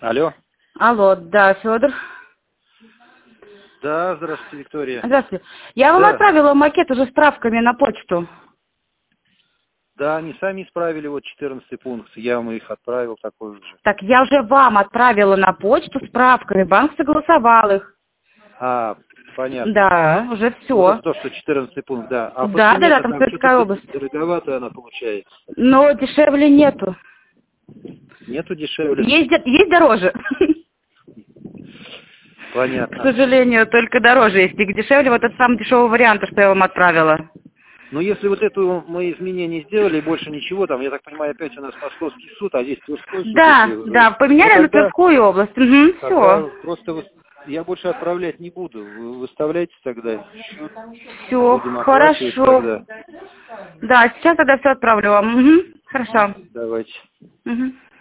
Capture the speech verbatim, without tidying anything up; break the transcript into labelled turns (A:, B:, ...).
A: Алло.
B: Алло, да, Федор.
A: Да, здравствуйте, Виктория.
B: Здравствуйте. Я вам
A: Да.
B: отправила макет уже с справками на почту.
A: Да, они сами исправили вот четырнадцатый пункт. Я вам их отправил такой же.
B: Так я уже вам отправила на почту с справками. Банк согласовал их.
A: А, понятно.
B: Да, уже все.
A: Вот то, что четырнадцатый пункт, да. А по
B: Да, да, да,
A: цене-то
B: там
A: там
B: Тверская
A: что-то
B: область.
A: дороговато она получается.
B: Но дешевле нету.
A: Нету дешевле?
B: Есть, де- есть дороже. К
A: Понятно.
B: сожалению, только дороже есть. И дешевле вот этот самый дешевый вариант, что я вам отправила.
A: Но если вот эту мы изменения сделали, и больше ничего, там, я так понимаю, опять у нас Московский суд, а здесь Тверской суд,
B: Да,
A: если...
B: да, поменяли
A: ну,
B: на
A: тогда,
B: Тверскую область. Угу,
A: тогда
B: все.
A: просто вы- я больше отправлять не буду. Вы выставляйте тогда счет,
B: Все,
A: будем оплачивать
B: хорошо.
A: тогда.
B: Да, сейчас тогда все отправлю вам. Угу, хорошо.
A: Давайте.
B: Угу.